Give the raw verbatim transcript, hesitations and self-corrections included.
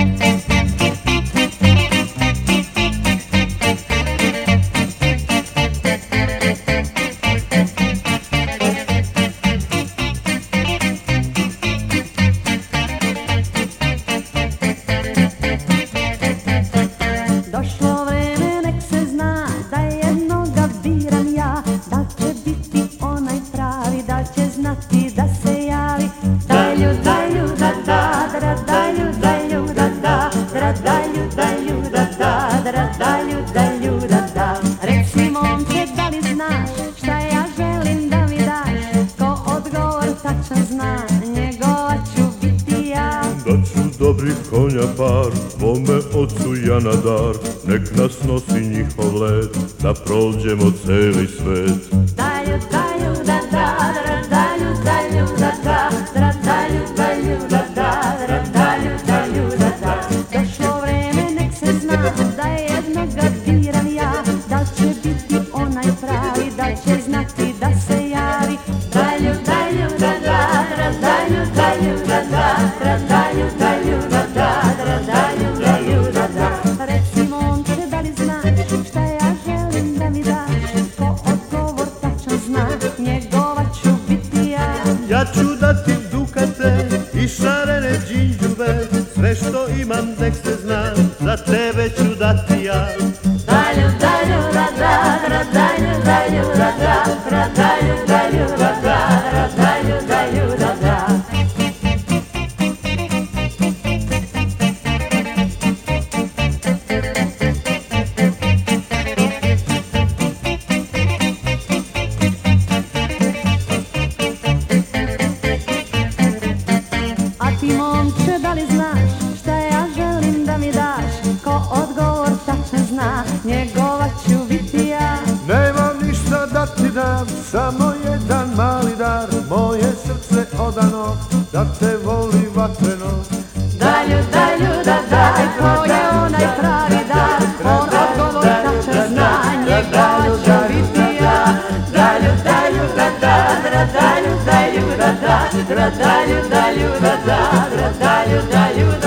Došlo vreme, nek se zna da jednoga biram ja, da će biti onaj pravi, da će znati da se javi. Dalju, dalju, da da, da dalju, dalju, da da, da dalju, dalju, da da, da dalju, dalju, da da. Reci momče, da li znaš šta ja želim da mi daš, ko odgovor tačan zna, njegova ću biti ja. Da ću dobrih konja par, tvome ocu ja na dar, nek nas nosi njihov let, da prođemo celi svet. Dalju, dalju, da da, da dalju, dalju, da da, da dalju, dalju, da da, da dalju, dalju, da da. Došlo vreme, nek se zna da jednoga biram ja, da će biti onaj pravi, da će znati da se javi. Dalju, dalju, da da, da dalju, dalju, da da, da dalju, dalju, da da, da dalju, dalju, da da. Reci momče, da li znaš šta ja želim da mi daš, ko odgovor tačan zna, njegova ću biti ja. Ja ću dati dukate i šarene džinđuve, sve što imam nek se zna, za tebe ću dati ja. Dalju, dalju, da da, da dalju, dalju, da da, da dalju, dalju, da da, da dalju, dalju, da da. A ti momče, da li znaš šta ja želim da mi daš, ko odgovor tačan zna, njegova ću biti ja. Nemam ništa da ti dam, samo jedan mali dar, moje srce odano, da te voli vatreno. Dalju, dalju, da daj, ko je onaj pravi dar, on odgovor tačan zna, njegova ću biti ja. Dalju, dalju, da da, da dalju, dalju, da da, da dalju, dalju, da da, da dalju, dalju, da da.